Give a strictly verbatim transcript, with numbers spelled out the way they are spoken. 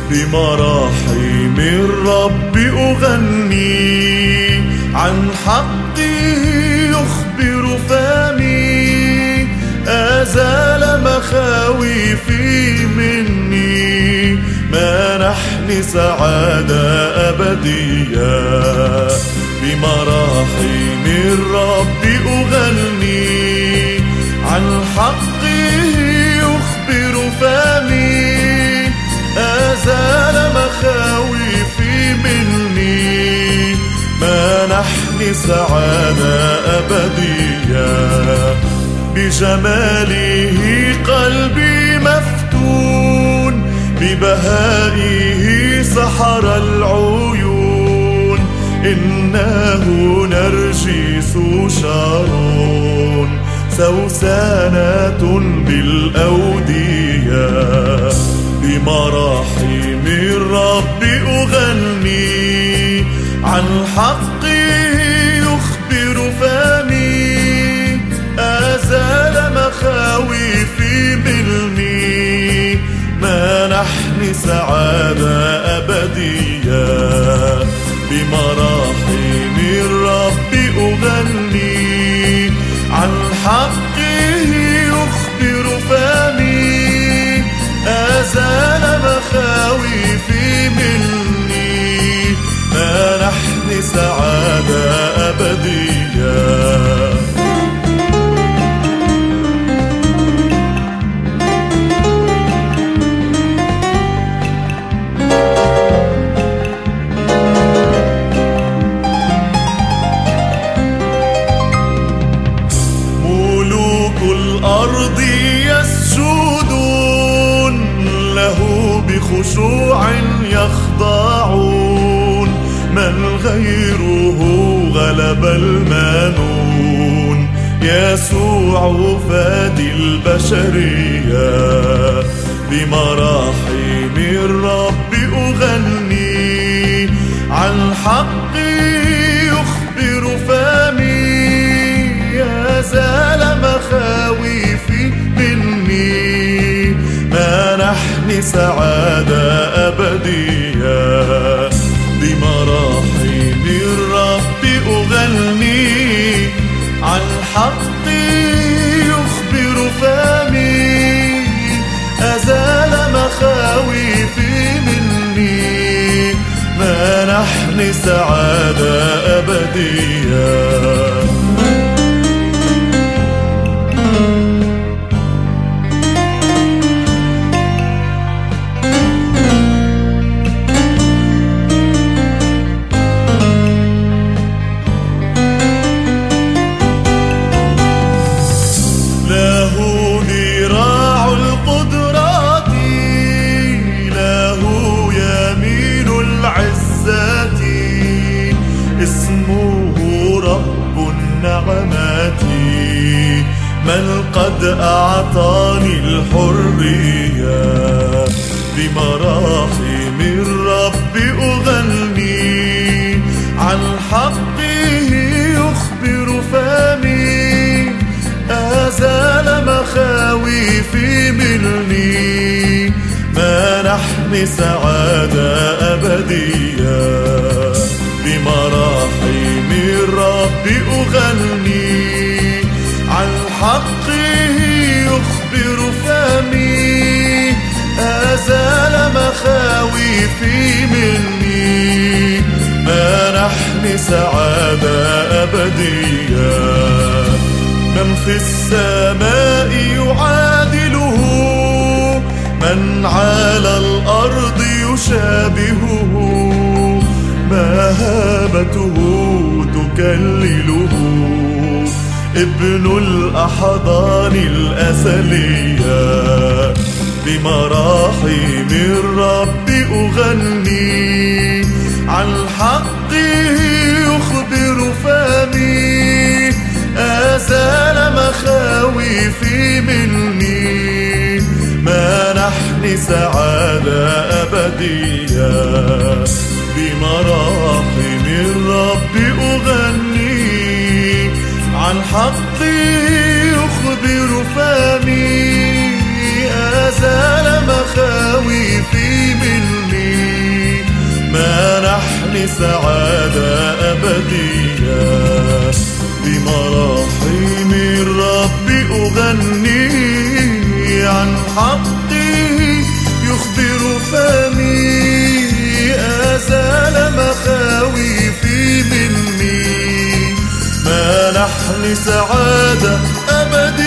بمراحم الرب أغني، عن حقه يخبر فمي، أزال مخاوفي مني، منحني سعادة أبدية. بمراحم الرب أغني، عن حقه يخبر فمي، أزال مخاوفي مني، منحني سعادة أبدية. بجماله قلبي مفتون، ببهائه سحر العيون، إنه نرجس شارون، سوسنة بالأودية. بمراحم الرب أغني، عن حقه يخبر فمي، أزال مخاوفي مني، منحني سعادة أبدية. بمراحم الرب أغني، عن حقه يخبر فمي، أزال مخاوفي مني، منحني سعادة أبدية. الأرض يسجدون له، بخشوع يخضعون، من غيره غلب المنون، يسوع فادي البشرية. بمراحم الرب أغني، عن حقه يخبر فمي، أزال مخاوفي مني، منحني سعادة أبدية. بمراحم الرب أغني، عن حقي يخبر فمي، أزال مخاوفي مني، منحني سعادة أبدية. اسمه رب النعمات، من قد أعطاني الحرية. بمراحم الرب أغني، عن حقه يخبر فمي، أزال مخاوفي مني، منحني سعادة أبدية. بمراحم الرب أغني، عن حقه يخبر فمي، أزال مخاوفي مني، منحني سعادة أبدية. من في السماء يعادله، من على الأرض يشابهه، مهابته تكلله، ابن الأحضان الأزلية. بمراحم الرب أغني، عن حقه يخبر فمي، أزال مخاوفي مني، منحني سعادة أبدية. بمراحم الرب أغني، عن حقي يخبر فمي، أزال مخاوفي مني، سعادة أبدية. بمراحم الرب أغني، عن حقه يخبر فمي، أزال مخاوفي مني، منحني سعادة أبدية.